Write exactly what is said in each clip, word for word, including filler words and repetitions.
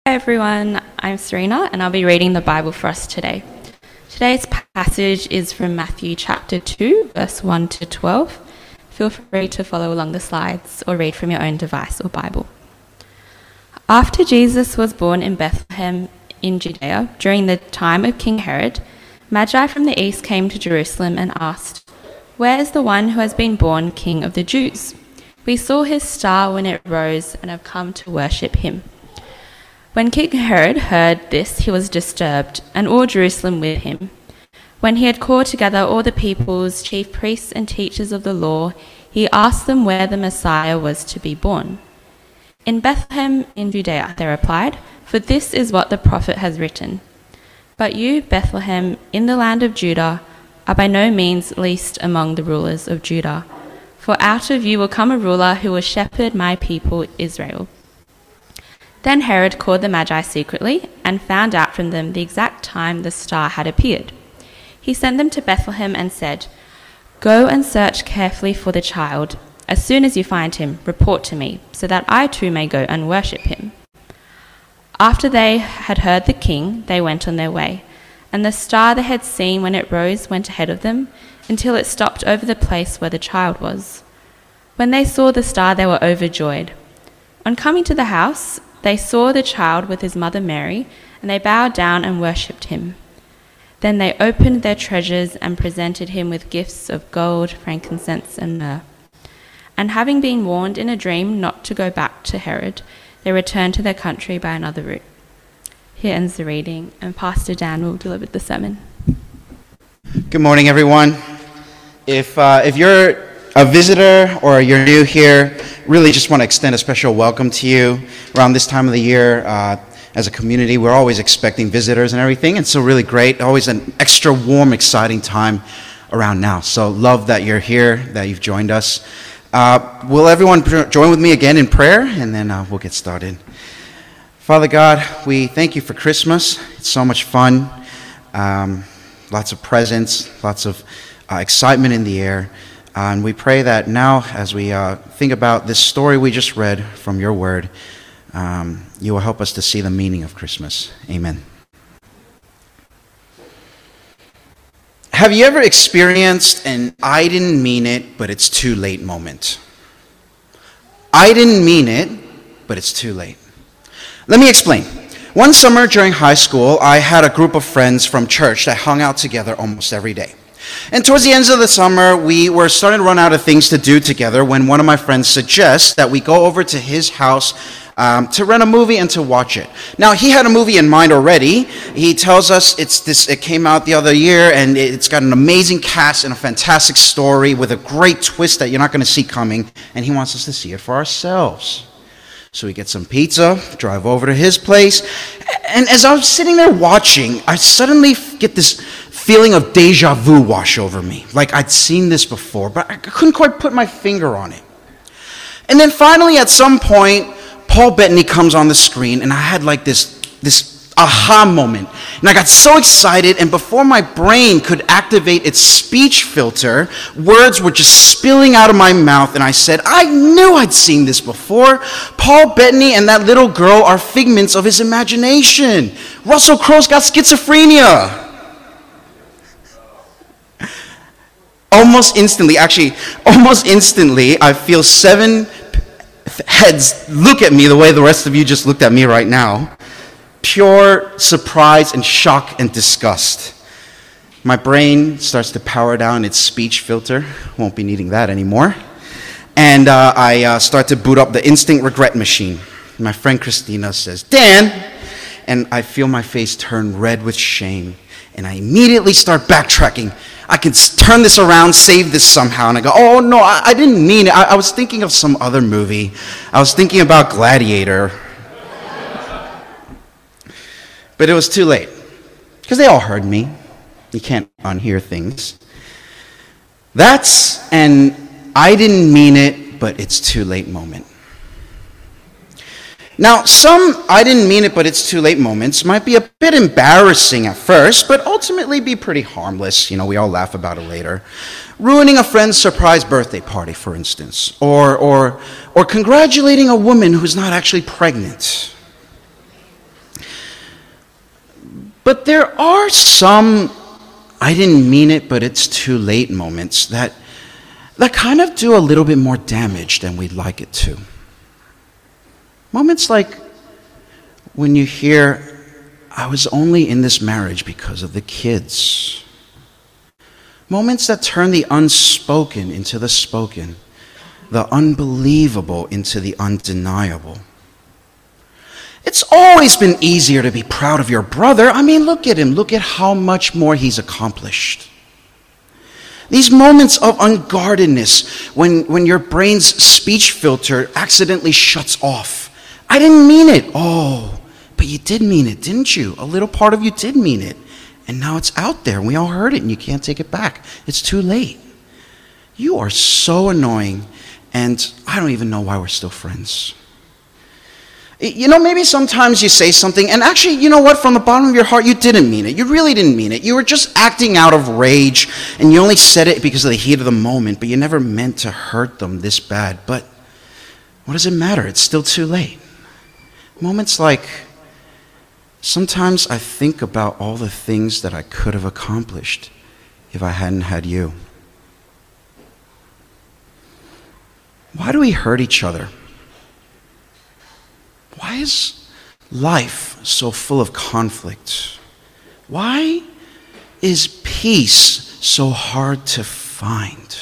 Hi everyone, I'm Serena and I'll be reading the Bible for us today. Today's passage is from Matthew chapter two, verse one to twelve. Feel free to follow along the slides or read from your own device or Bible. After Jesus was born in Bethlehem in Judea during the time of King Herod, Magi from the east came to Jerusalem and asked, "Where is the one who has been born King of the Jews? We saw his star when it rose and have come to worship him." When King Herod heard this, he was disturbed, and all Jerusalem with him. When he had called together all the people's chief priests and teachers of the law, he asked them where the Messiah was to be born. "In Bethlehem in Judea," they replied, "for this is what the prophet has written. But you, Bethlehem, in the land of Judah, are by no means least among the rulers of Judah, for out of you will come a ruler who will shepherd my people Israel." Then Herod called the Magi secretly and found out from them the exact time the star had appeared. He sent them to Bethlehem and said, "Go and search carefully for the child. As soon as you find him, report to me, so that I too may go and worship him." After they had heard the king, they went on their way, and the star they had seen when it rose went ahead of them until it stopped over the place where the child was. When they saw the star, they were overjoyed. On coming to the house, they saw the child with his mother Mary, and they bowed down and worshipped him. Then they opened their treasures and presented him with gifts of gold, frankincense, and myrrh. And having been warned in a dream not to go back to Herod, they returned to their country by another route. Here ends the reading, and Pastor Dan will deliver the sermon. Good morning, everyone. If uh, if you're a visitor or you're new here, really just want to extend a special welcome to you. Around this time of the year, uh, as a community, we're always expecting visitors and everything, and so really great, always an extra warm, exciting time around now. So love that you're here, that you've joined us. Uh, will everyone join with me again in prayer, and then uh, we'll get started. Father God, we thank you for Christmas. It's so much fun, um, lots of presents, lots of uh, excitement in the air. Uh, and we pray that now, as we uh, think about this story we just read from your word, um, you will help us to see the meaning of Christmas. Amen. Have you ever experienced an "I didn't mean it, but it's too late" moment? I didn't mean it, but it's too late. Let me explain. One summer during high school, I had a group of friends from church that hung out together almost every day. And towards the end of the summer, we were starting to run out of things to do together when one of my friends suggests that we go over to his house um, to rent a movie and to watch it. Now, he had a movie in mind already. He tells us it's this. It came out the other year, and it's got an amazing cast and a fantastic story with a great twist that you're not going to see coming, and he wants us to see it for ourselves. So we get some pizza, drive over to his place, and as I was sitting there watching, I suddenly get this feeling of deja vu wash over me. Like I'd seen this before, but I couldn't quite put my finger on it. And then finally, at some point, Paul Bettany comes on the screen, and I had like this, this aha moment. And I got so excited, and before my brain could activate its speech filter, words were just spilling out of my mouth, and I said, "I knew I'd seen this before. Paul Bettany and that little girl are figments of his imagination. Russell Crowe's got schizophrenia." Almost instantly, actually, almost instantly, I feel seven heads look at me the way the rest of you just looked at me right now. Pure surprise and shock and disgust. My brain starts to power down its speech filter. Won't be needing that anymore. And uh, I uh, start to boot up the instant regret machine. My friend Christina says, "Dan," and I feel my face turn red with shame. And I immediately start backtracking. I can turn this around, save this somehow. And I go, "Oh, no, I, I didn't mean it. I, I was thinking of some other movie. I was thinking about Gladiator." But it was too late, because they all heard me. You can't unhear things. That's an "I didn't mean it, but it's too late" moment. Now, some "I didn't mean it, but it's too late" moments might be a bit embarrassing at first, but ultimately be pretty harmless. You know, we all laugh about it later. Ruining a friend's surprise birthday party, for instance, or, or, or congratulating a woman who's not actually pregnant. But there are some I didn't mean it, but it's too late moments that that kind of do a little bit more damage than we'd like it to. Moments like when you hear, I was only in this marriage because of the kids. Moments that turn the unspoken into the spoken, the unbelievable into the undeniable. It's always been easier to be proud of your brother. I mean, look at him. Look at how much more he's accomplished. These moments of unguardedness when, when your brain's speech filter accidentally shuts off. I didn't mean it. Oh, but you did mean it, didn't you? A little part of you did mean it. And now it's out there. We all heard it and you can't take it back. It's too late. You are so annoying, and I don't even know why we're still friends. You know, maybe sometimes you say something, and actually, you know what? From the bottom of your heart, you didn't mean it. You really didn't mean it. You were just acting out of rage, and you only said it because of the heat of the moment, but you never meant to hurt them this bad. But what does it matter? It's still too late. Moments like, sometimes I think about all the things that I could have accomplished if I hadn't had you. Why do we hurt each other? Why is life so full of conflict? Why is peace so hard to find?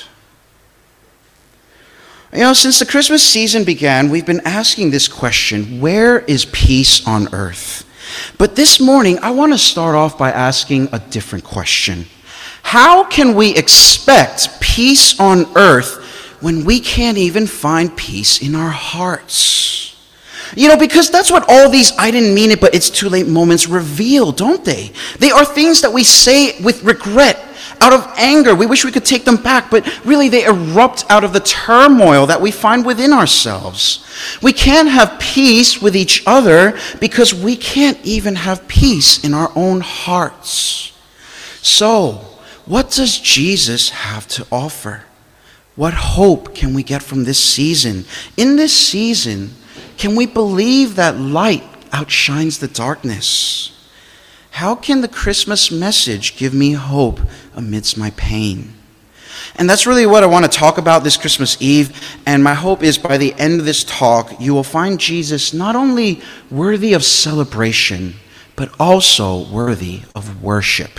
You know, since the Christmas season began, we've been asking this question, where is peace on earth? But this morning, I want to start off by asking a different question. How can we expect peace on earth when we can't even find peace in our hearts? You know, because that's what all these I didn't mean it, but it's too late moments reveal, don't they? They are things that we say with regret, out of anger. We wish we could take them back, but really they erupt out of the turmoil that we find within ourselves. We can't have peace with each other because we can't even have peace in our own hearts. So, what does Jesus have to offer? What hope can we get from this season? In this season, can we believe that light outshines the darkness? How can the Christmas message give me hope amidst my pain? And that's really what I want to talk about this Christmas Eve. And my hope is by the end of this talk, you will find Jesus not only worthy of celebration, but also worthy of worship.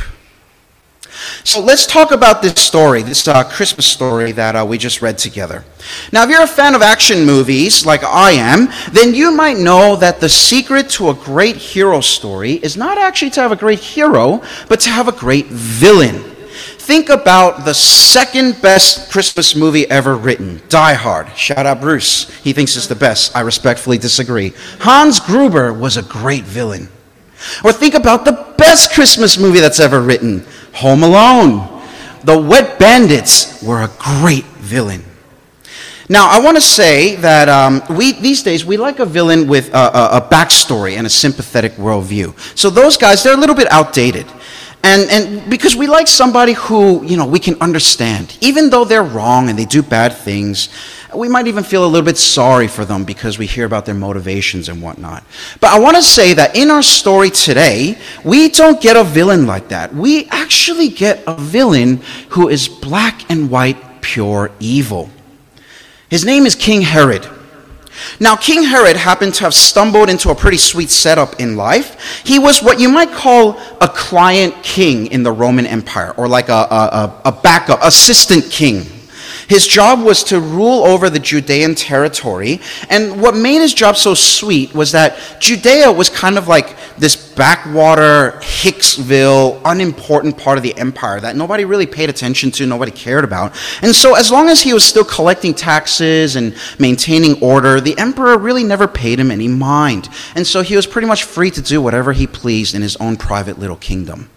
So let's talk about this story, this uh, Christmas story that uh, we just read together. Now, if you're a fan of action movies, like I am, then you might know that the secret to a great hero story is not actually to have a great hero, but to have a great villain. Think about the second best Christmas movie ever written, Die Hard. Shout out Bruce. He thinks it's the best. I respectfully disagree. Hans Gruber was a great villain. Or think about the best Christmas movie that's ever written, Home Alone. The Wet Bandits were a great villain. Now, I want to say that um, we these days, we like a villain with a, a, a backstory and a sympathetic worldview. So those guys, they're a little bit outdated. And and because we like somebody who, you know, we can understand. Even though they're wrong and they do bad things, we might even feel a little bit sorry for them because we hear about their motivations and whatnot. But I want to say that in our story today, we don't get a villain like that. We actually get a villain who is black and white, pure evil. His name is King Herod. Now, King Herod happened to have stumbled into a pretty sweet setup in life. He was what you might call a client king in the Roman Empire, or like a, a, a backup, assistant king. His job was to rule over the Judean territory, and what made his job so sweet was that Judea was kind of like this backwater, Hicksville, unimportant part of the empire that nobody really paid attention to, nobody cared about. And so as long as he was still collecting taxes and maintaining order, the emperor really never paid him any mind. And so he was pretty much free to do whatever he pleased in his own private little kingdom.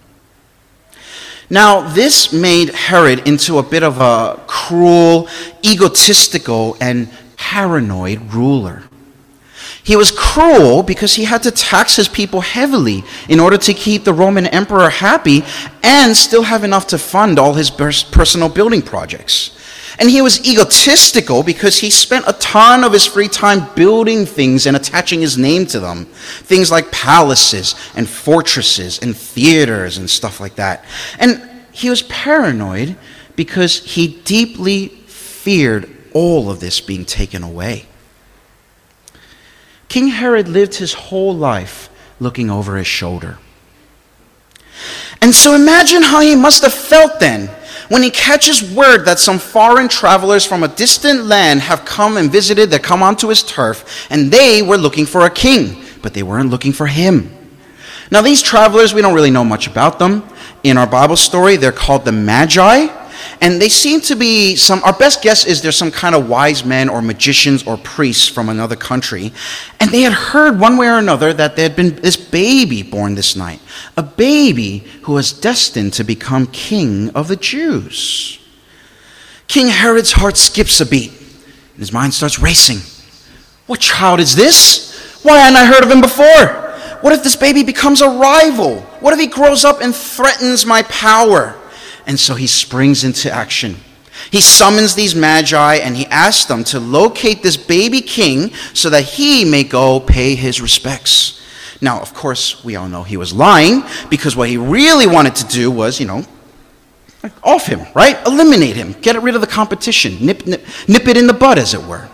Now, this made Herod into a bit of a cruel, egotistical, and paranoid ruler. He was cruel because he had to tax his people heavily in order to keep the Roman emperor happy and still have enough to fund all his personal building projects. And he was egotistical because he spent a ton of his free time building things and attaching his name to them. Things like palaces and fortresses and theaters and stuff like that. And he was paranoid because he deeply feared all of this being taken away. King Herod lived his whole life looking over his shoulder. And so imagine how he must have felt then when he catches word that some foreign travelers from a distant land have come and visited, that come onto his turf, and they were looking for a king, but they weren't looking for him. Now these travelers, we don't really know much about them. In our Bible story, they're called the Magi, and they seem to be some, our best guess is they're some kind of wise men or magicians or priests from another country, and they had heard one way or another that there had been this baby born this night, a baby who was destined to become king of the Jews. King Herod's heart skips a beat, and his mind starts racing. What child is this? Why hadn't I heard of him before? What if this baby becomes a rival? What if he grows up and threatens my power? And so he springs into action. He summons these magi and he asks them to locate this baby king so that he may go pay his respects. Now, of course, we all know he was lying, because what he really wanted to do was, you know, off him, right? Eliminate him. Get rid of the competition. Nip, nip, nip it in the bud, as it were.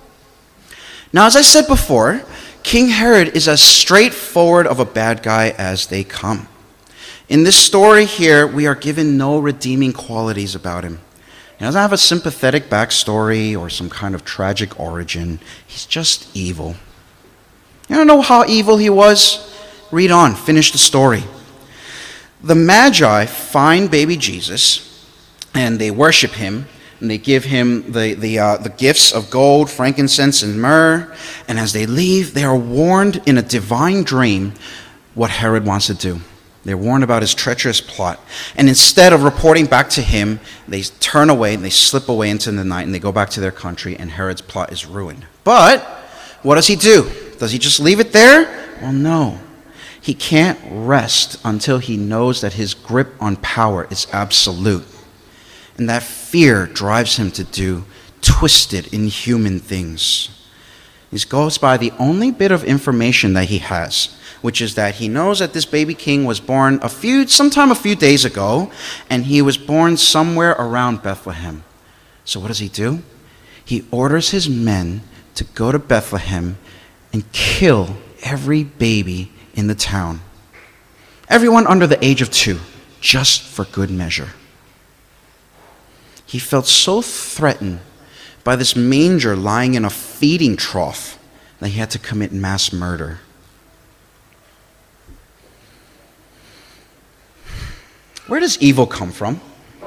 Now, as I said before, King Herod is as straightforward of a bad guy as they come. In this story here, we are given no redeeming qualities about him. He doesn't have a sympathetic backstory or some kind of tragic origin. He's just evil. You don't know how evil he was? Read on, finish the story. The Magi find baby Jesus, and they worship him, and they give him the, the, uh, the gifts of gold, frankincense, and myrrh. And as they leave, they are warned in a divine dream what Herod wants to do. They're warned about his treacherous plot. And instead of reporting back to him, they turn away and they slip away into the night and they go back to their country, and Herod's plot is ruined. But what does he do? Does he just leave it there? Well, no. He can't rest until he knows that his grip on power is absolute. And that fear drives him to do twisted, inhuman things. He goes by the only bit of information that he has, which is that he knows that this baby king was born a few, sometime a few days ago, and he was born somewhere around Bethlehem. So what does he do? He orders his men to go to Bethlehem and kill every baby in the town. Everyone under the age of two, just for good measure. He felt so threatened by this manger lying in a feeding trough that he had to commit mass murder. Where does evil come from?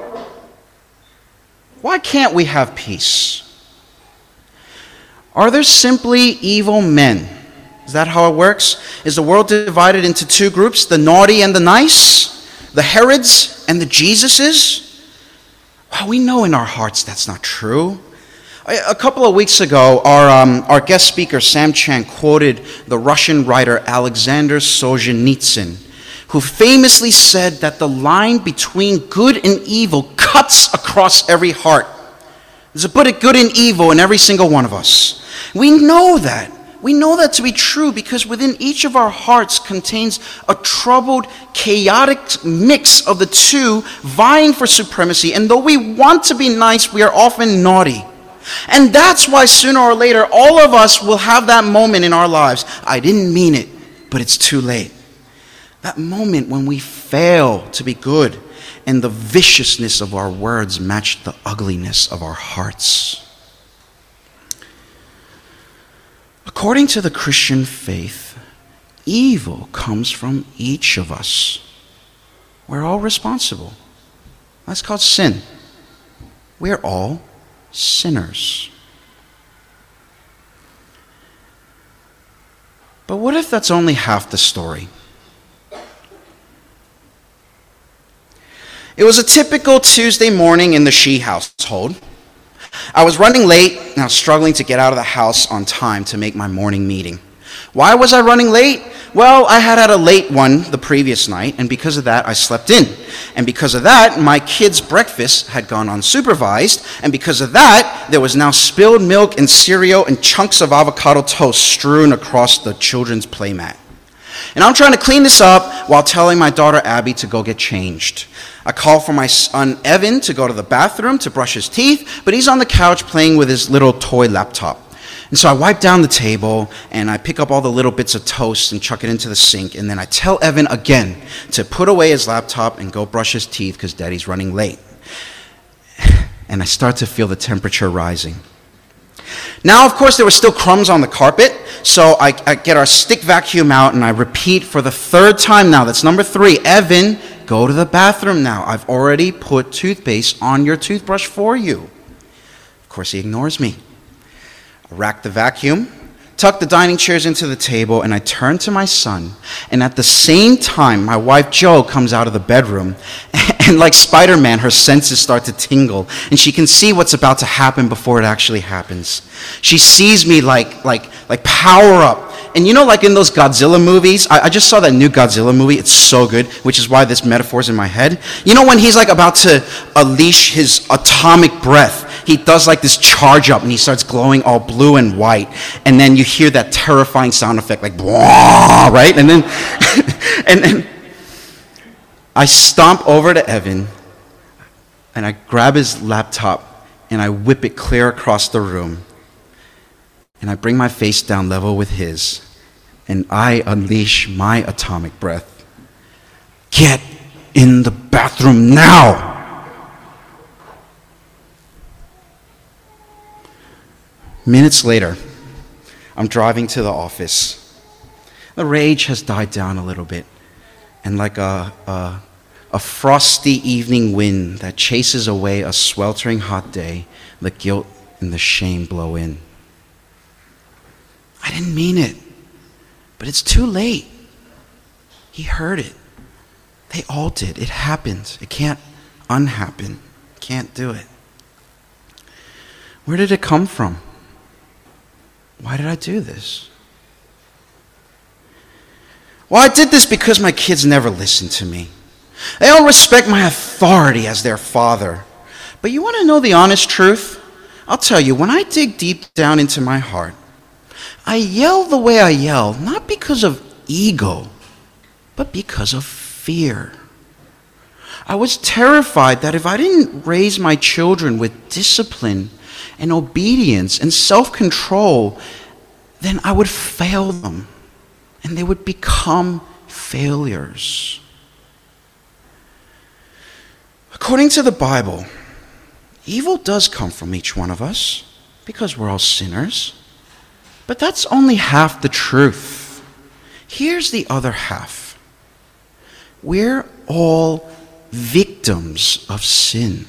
Why can't we have peace? Are there simply evil men? Is that how it works? Is the world divided into two groups, the naughty and the nice? The Herods and the Jesuses? Well, we know in our hearts that's not true. A couple of weeks ago, our, um, our guest speaker, Sam Chan, quoted the Russian writer Alexander Solzhenitsyn, who famously said that the line between good and evil cuts across every heart. There's a bit of good and evil in every single one of us. We know that. We know that to be true because within each of our hearts contains a troubled, chaotic mix of the two vying for supremacy. And though we want to be nice, we are often naughty. And that's why sooner or later, all of us will have that moment in our lives. I didn't mean it, but it's too late. That moment when we fail to be good and the viciousness of our words match the ugliness of our hearts. According to the Christian faith, evil comes from each of us. We're all responsible. That's called sin. We're all sinners. But what if that's only half the story? It was a typical Tuesday morning in the Shi household. I was running late and I was struggling to get out of the house on time to make my morning meeting. Why was I running late? Well, I had had a late one the previous night, and because of that, I slept in. And because of that, my kids' breakfast had gone unsupervised, and because of that, there was now spilled milk and cereal and chunks of avocado toast strewn across the children's playmat. And I'm trying to clean this up while telling my daughter Abby to go get changed. I call for my son Evan to go to the bathroom to brush his teeth, but he's on the couch playing with his little toy laptop. And so I wipe down the table, and I pick up all the little bits of toast and chuck it into the sink, and then I tell Evan again to put away his laptop and go brush his teeth because Daddy's running late. And I start to feel the temperature rising. Now, of course, there were still crumbs on the carpet, so I, I get our stick vacuum out, and I repeat for the third time now, that's number three, Evan, go to the bathroom now. I've already put toothpaste on your toothbrush for you. Of course, he ignores me. I rack the vacuum, tuck the dining chairs into the table, and I turn to my son. And at the same time, my wife Jo comes out of the bedroom, and like Spider-Man, her senses start to tingle, and she can see what's about to happen before it actually happens. She sees me like like like power up. And you know, like in those Godzilla movies, I, I just saw that new Godzilla movie. It's so good, which is why this metaphor's in my head. You know when he's like about to unleash his atomic breath, he does like this charge up and he starts glowing all blue and white. And then you hear that terrifying sound effect like, right? And then, and then I stomp over to Evan and I grab his laptop and I whip it clear across the room. And I bring my face down level with his, and I unleash my atomic breath. Get in the bathroom now! Minutes later, I'm driving to the office. The rage has died down a little bit, and like a, a, a frosty evening wind that chases away a sweltering hot day, the guilt and the shame blow in. I didn't mean it, but it's too late. He heard it. They all did. It happened. It can't unhappen. Can't do it. Where did it come from? Why did I do this? Well, I did this because my kids never listened to me. They don't respect my authority as their father. But you want to know the honest truth? I'll tell you, when I dig deep down into my heart, I yell the way I yell, not because of ego, but because of fear. I was terrified that if I didn't raise my children with discipline and obedience and self-control, then I would fail them and they would become failures. According to the Bible, evil does come from each one of us because we're all sinners. But that's only half the truth. Here's the other half. We're all victims of sin.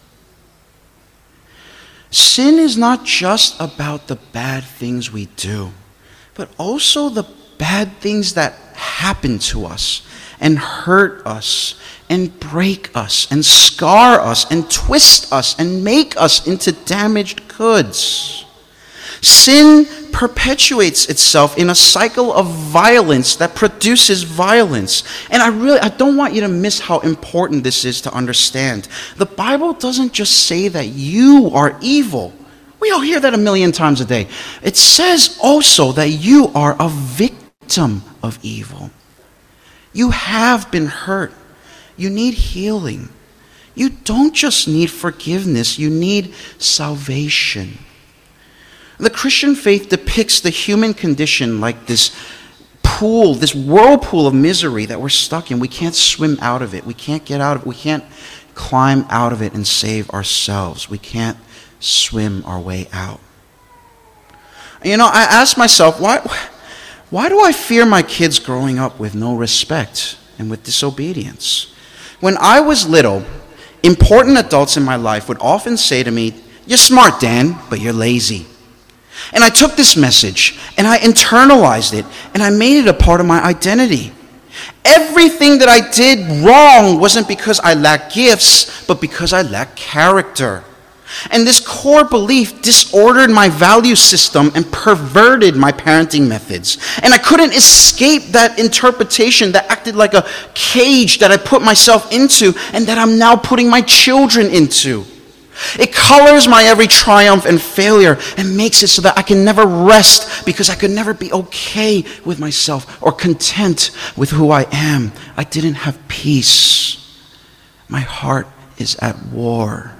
Sin is not just about the bad things we do, but also the bad things that happen to us and hurt us and break us and scar us and twist us and make us into damaged goods. Sin perpetuates itself in a cycle of violence that produces violence. And I really, I don't want you to miss how important this is to understand. The Bible doesn't just say that you are evil. We all hear that a million times a day. It says also that you are a victim of evil. You have been hurt. You need healing. You don't just need forgiveness, you need salvation. The Christian faith depicts the human condition like this pool, this whirlpool of misery that we're stuck in. We can't swim out of it. We can't get out of it. We can't climb out of it and save ourselves. We can't swim our way out. You know, I ask myself, why, why do I fear my kids growing up with no respect and with disobedience? When I was little, important adults in my life would often say to me, "You're smart, Dan, but you're lazy." And I took this message and I internalized it and I made it a part of my identity. Everything that I did wrong wasn't because I lacked gifts, but because I lacked character. And this core belief disordered my value system and perverted my parenting methods. And I couldn't escape that interpretation that acted like a cage that I put myself into and that I'm now putting my children into. It colors my every triumph and failure and makes it so that I can never rest because I could never be okay with myself or content with who I am. I didn't have peace. My heart is at war.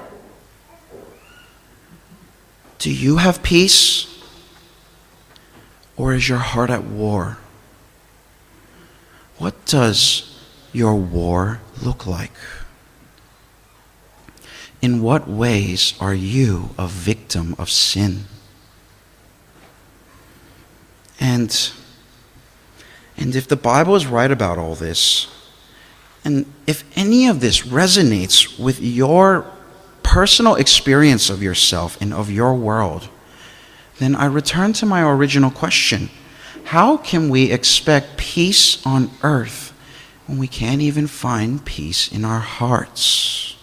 Do you have peace? Or is your heart at war? What does your war look like? In what ways are you a victim of sin? And, and if the Bible is right about all this, and if any of this resonates with your personal experience of yourself and of your world, then I return to my original question. How can we expect peace on earth when we can't even find peace in our hearts?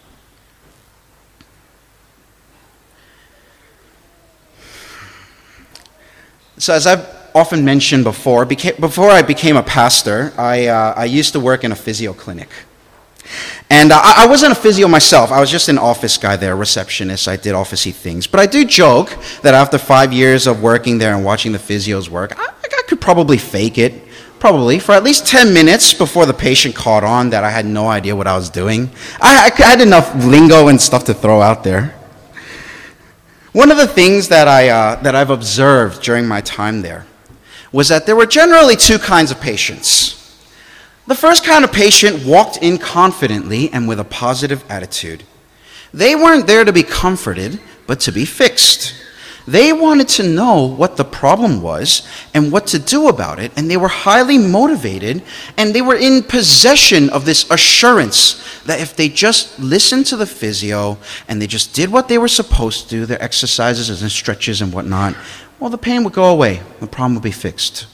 So as I've often mentioned before, beca- before I became a pastor, I, uh, I used to work in a physio clinic. And uh, I wasn't a physio myself. I was just an office guy there, receptionist. I did officey things. But I do joke that after five years of working there and watching the physios work, I, I could probably fake it, probably, for at least ten minutes before the patient caught on that I had no idea what I was doing. I, I had enough lingo and stuff to throw out there. One of the things that, I, uh, that I've observed during my time there was that there were generally two kinds of patients. The first kind of patient walked in confidently and with a positive attitude. They weren't there to be comforted, but to be fixed. They wanted to know what the problem was and what to do about it, and they were highly motivated, and they were in possession of this assurance that if they just listened to the physio and they just did what they were supposed to do, their exercises and stretches and whatnot, well, the pain would go away, the problem would be fixed.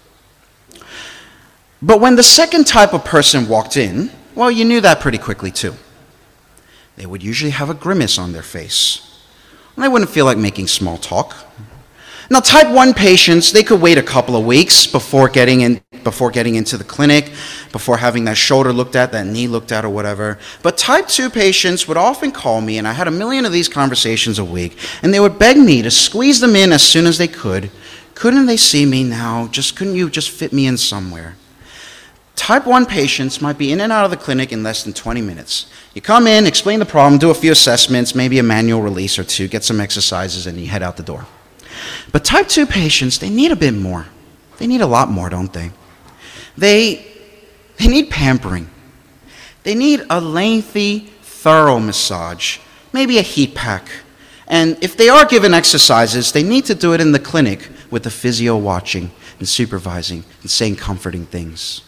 But when the second type of person walked in, well, you knew that pretty quickly too. They would usually have a grimace on their face. And they wouldn't feel like making small talk. Now, type one patients, they could wait a couple of weeks before getting in, before getting into the clinic, before having that shoulder looked at, that knee looked at, or whatever. But type two patients would often call me, and I had a million of these conversations a week, and they would beg me to squeeze them in as soon as they could. Couldn't they see me now? Just couldn't you just fit me in somewhere? Type one patients might be in and out of the clinic in less than twenty minutes. You come in, explain the problem, do a few assessments, maybe a manual release or two, get some exercises, and you head out the door. But type two patients, they need a bit more. They need a lot more, don't they? They, they need pampering. They need a lengthy, thorough massage, maybe a heat pack. And if they are given exercises, they need to do it in the clinic with the physio watching and supervising and saying comforting things.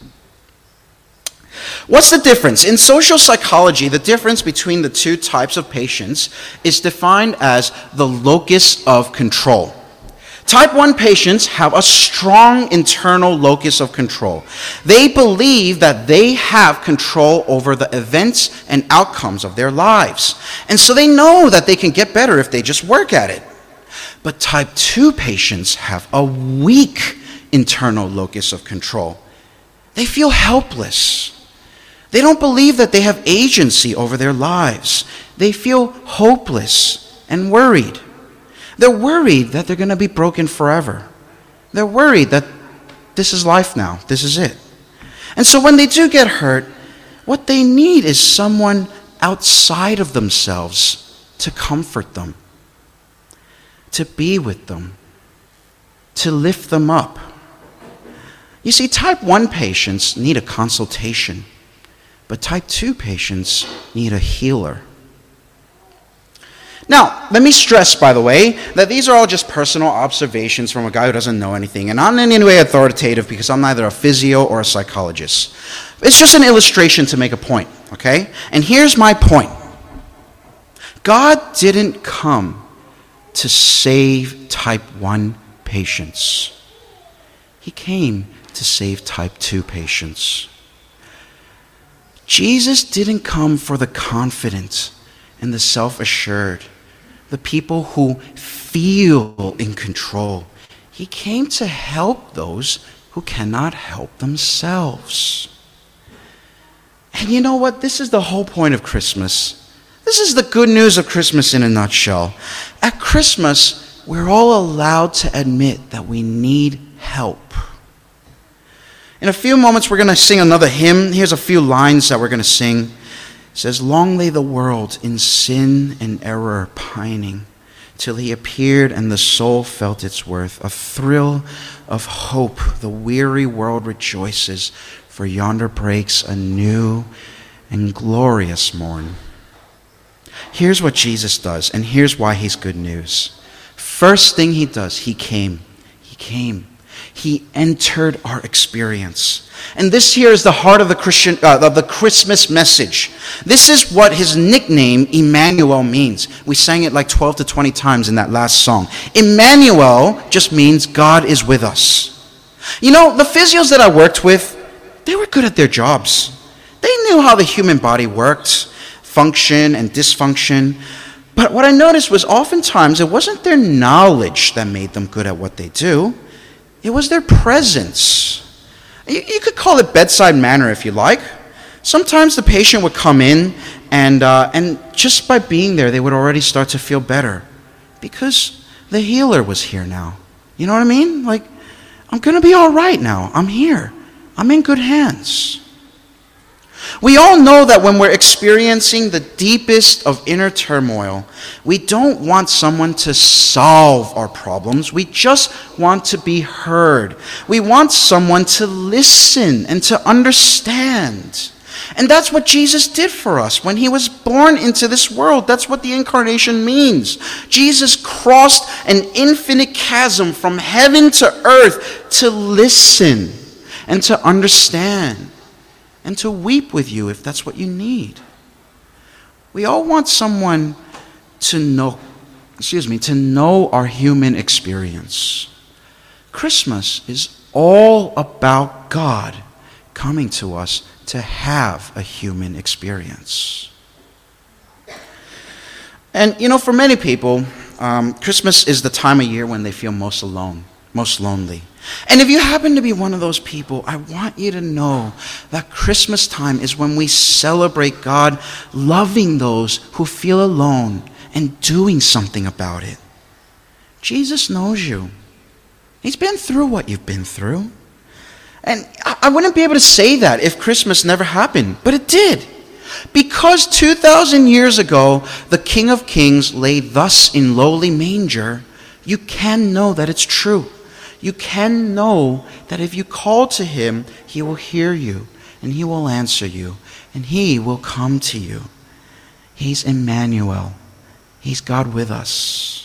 What's the difference? In social psychology, the difference between the two types of patients is defined as the locus of control. Type one patients have a strong internal locus of control. They believe that they have control over the events and outcomes of their lives. And so they know that they can get better if they just work at it. But type two patients have a weak internal locus of control. They feel helpless. They don't believe that they have agency over their lives. They feel hopeless and worried. They're worried that they're going to be broken forever. They're worried that this is life now. This is it. And so when they do get hurt, what they need is someone outside of themselves to comfort them, to be with them, to lift them up. You see, type one patients need a consultation. But type two patients need a healer. Now, let me stress, by the way, that these are all just personal observations from a guy who doesn't know anything, and not in any way authoritative because I'm neither a physio or a psychologist. It's just an illustration to make a point, okay? And here's my point. God didn't come to save type one patients. He came to save type two patients. Jesus didn't come for the confident and the self-assured, the people who feel in control. He came to help those who cannot help themselves. And you know what? This is the whole point of Christmas. This is the good news of Christmas in a nutshell. At Christmas, we're all allowed to admit that we need help. In a few moments, we're going to sing another hymn. Here's a few lines that we're going to sing. It says, "Long lay the world in sin and error pining, till he appeared and the soul felt its worth. A thrill of hope, the weary world rejoices, for yonder breaks a new and glorious morn." Here's what Jesus does, and here's why he's good news. First thing he does, he came. He came. He entered our experience. And this here is the heart of the Christian, uh, of the Christmas message. This is what his nickname, Emmanuel, means. We sang it like twelve to twenty times in that last song. Emmanuel just means God is with us. You know, the physios that I worked with, they were good at their jobs. They knew how the human body worked, function and dysfunction. But what I noticed was oftentimes it wasn't their knowledge that made them good at what they do. It was their presence. You, you could call it bedside manner if you like. Sometimes the patient would come in and, uh, and just by being there, they would already start to feel better because the healer was here now. You know what I mean? Like, I'm going to be all right now. I'm here. I'm in good hands. We all know that when we're experiencing the deepest of inner turmoil, we don't want someone to solve our problems. We just want to be heard. We want someone to listen and to understand. And that's what Jesus did for us when he was born into this world. That's what the incarnation means. Jesus crossed an infinite chasm from heaven to earth to listen and to understand. And to weep with you if that's what you need. We all want someone to know, excuse me, to know our human experience. Christmas is all about God coming to us to have a human experience. And you know, for many people, um, Christmas is the time of year when they feel most alone, most lonely. And if you happen to be one of those people, I want you to know that Christmas time is when we celebrate God loving those who feel alone and doing something about it. Jesus knows you. He's been through what you've been through. And I wouldn't be able to say that if Christmas never happened, but it did. Because two thousand years ago, the King of Kings lay thus in lowly manger, you can know that it's true. You can know that if you call to him, he will hear you, and he will answer you, and he will come to you. He's Emmanuel. He's God with us.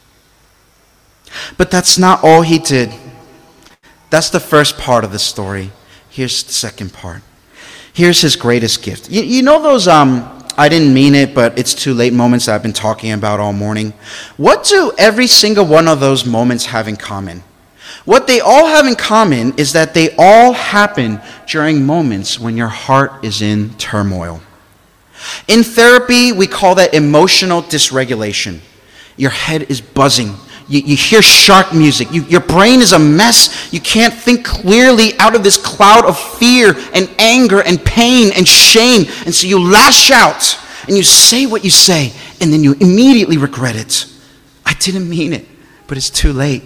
But that's not all he did. That's the first part of the story. Here's the second part. Here's his greatest gift. You, you know those um, I didn't mean it, but it's too late moments that I've been talking about all morning? What do every single one of those moments have in common? What they all have in common is that they all happen during moments when your heart is in turmoil. In therapy, we call that emotional dysregulation. Your head is buzzing. You, you hear sharp music. You, your brain is a mess. You can't think clearly out of this cloud of fear and anger and pain and shame. And so you lash out and you say what you say and then you immediately regret it. I didn't mean it, but it's too late.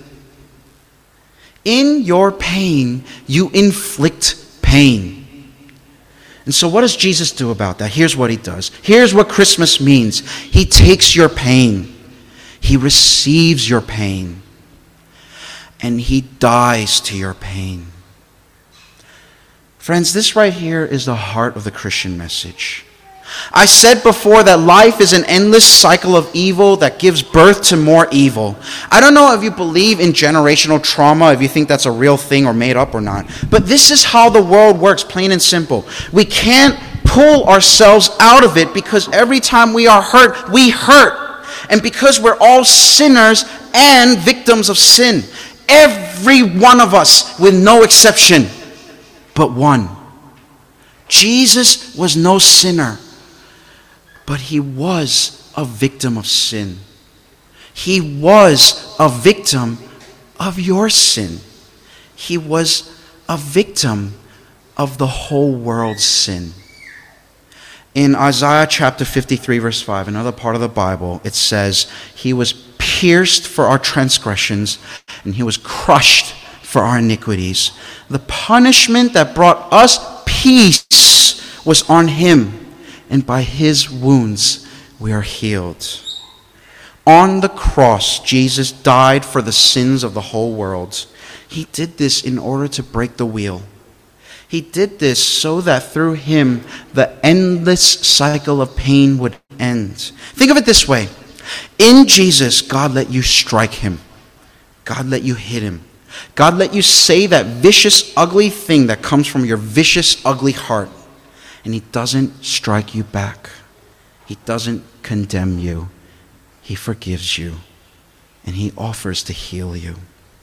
In your pain, you inflict pain. And so what does Jesus do about that? Here's what he does. Here's what Christmas means. He takes your pain. He receives your pain. And he dies to your pain. Friends, this right here is the heart of the Christian message. I said before that life is an endless cycle of evil that gives birth to more evil. I don't know if you believe in generational trauma, if you think that's a real thing or made up or not. But this is how the world works, plain and simple. We can't pull ourselves out of it because every time we are hurt, we hurt. And because we're all sinners and victims of sin. Every one of us, with no exception, but one. Jesus was no sinner. But he was a victim of sin. He was a victim of your sin. He was a victim of the whole world's sin. In Isaiah chapter fifty-three, verse five, another part of the Bible, it says, He was pierced for our transgressions, and He was crushed for our iniquities. The punishment that brought us peace was on Him, and by His wounds we are healed. On the cross, Jesus died for the sins of the whole world. He did this in order to break the wheel. He did this so that through Him, the endless cycle of pain would end. Think of it this way. In Jesus, God let you strike Him. God let you hit Him. God let you say that vicious, ugly thing that comes from your vicious, ugly heart. And He doesn't strike you back. He doesn't condemn you. He forgives you. And He offers to heal you.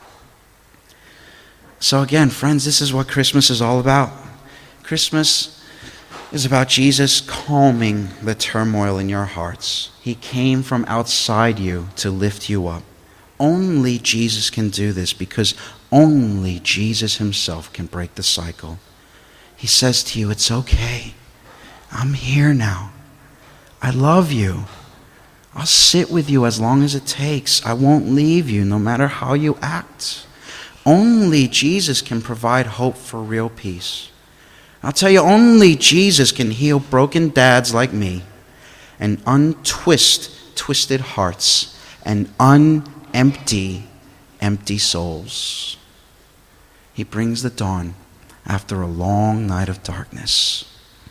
So again, friends, this is what Christmas is all about. Christmas is about Jesus calming the turmoil in your hearts. He came from outside you to lift you up. Only Jesus can do this, because only Jesus Himself can break the cycle. He says to you, it's okay. I'm here now. I love you. I'll sit with you as long as it takes. I won't leave you no matter how you act. Only Jesus can provide hope for real peace. I'll tell you, only Jesus can heal broken dads like me and untwist twisted hearts and unempty empty souls. He brings the dawn after a long night of darkness.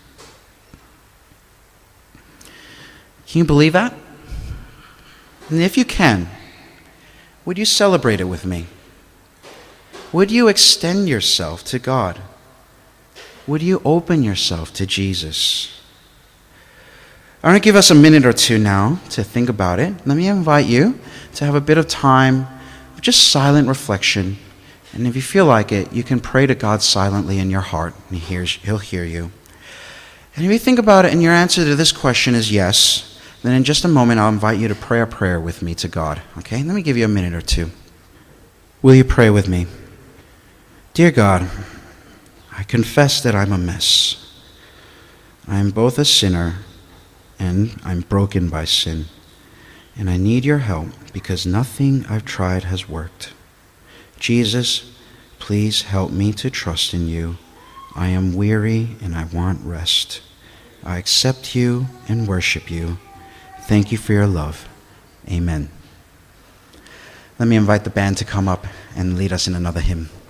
Can you believe that? And if you can, would you celebrate it with me? Would you extend yourself to God? Would you open yourself to Jesus? I want to give us a minute or two now to think about it. Let me invite you to have a bit of time of just silent reflection. And if you feel like it, you can pray to God silently in your heart, and he hears, He'll hear you. And if you think about it and your answer to this question is yes, then in just a moment I'll invite you to pray a prayer with me to God. Okay? Let me give you a minute or two. Will you pray with me? Dear God, I confess that I'm a mess. I am both a sinner and I'm broken by sin. And I need your help because nothing I've tried has worked. Jesus, please help me to trust in you. I am weary and I want rest. I accept you and worship you. Thank you for your love. Amen. Let me invite the band to come up and lead us in another hymn.